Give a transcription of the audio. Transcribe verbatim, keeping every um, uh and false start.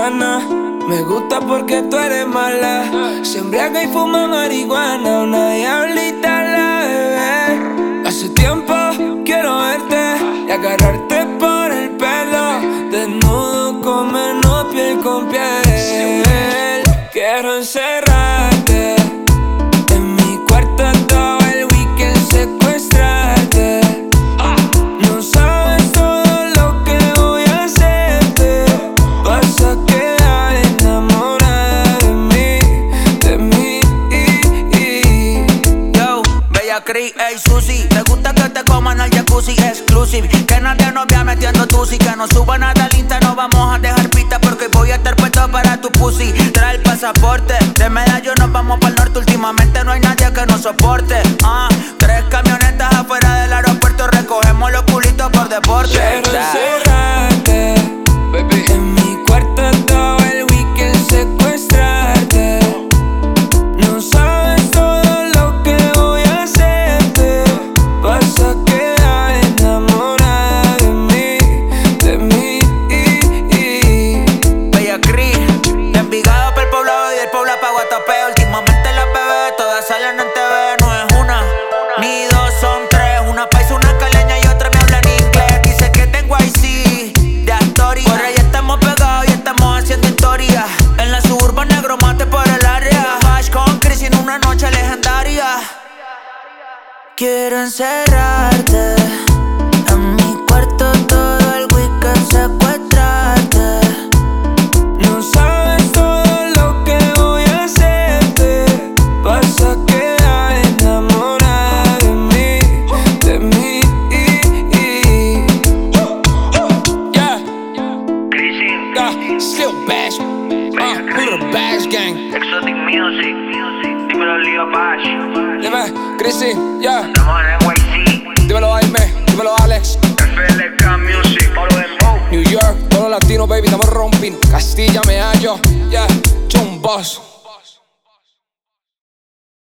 sana. Me gusta porque tú eres mala. Se embriaga y fuma marihuana. Una diablita la bebé. Hace tiempo quiero verte y agarrarte por el pelo. Desnudo, comernos piel con piel. Quiero encerrarte en mi cuarto todo el weekend, secuestrarte. No sabes todo lo que voy a hacerte. Vas a quedar enamorada de mí, de mí. Yo, Bella Cris, ey Susi, te gusta que te coman al jacuzzi exclusive. Que nadie nos vea metiendo tusi. Que no suba nada al Insta, no vamos a dejar pista porque voy a estar puesto para tu pussy. Trae el pasaporte, de Medallo nos vamos para el norte. Últimamente no hay nadie que nos soporte. Ah, tres camionetas afuera del aeropuerto, recogemos los culitos por deporte. Quiero encerrarte, baby, en mi cuarto todo el weekend, secuestrarte. No sabes todo lo que voy a hacerte. Vas a quedar enamorada de mí, de mí. Bella Cris, de Envigado para el poblado y del Puebla pa' Guatapé. Últimamente las bebés todas salen en T V. No es una, ni dos, son tres. Una paisa, una caleña y otra me habla en inglés. Dice que tengo I C de Astoria. Por ahí estamos pegados y estamos haciendo historia. En la suburban negro mate por el área. Bash con Chris en una noche legendaria. Quiero encerrarte en mi cuarto todo el weekend, secuestrarte. No sabes todo lo que voy a hacerte. Vas a quedar enamorada de mí, de mí. Yeah, yeah, still bash. Uh, who the bash gang? Exotic Music, dímelo Leo Bash. Dime, Chrissy, yeah. Estamos en N Y C, Dímelo Jaime, dímelo Alex. F L K Music, Pablo Dembow. New York, todos los latinos, baby, estamos rompiendo. Castilla me hallo, yeah, John Boss.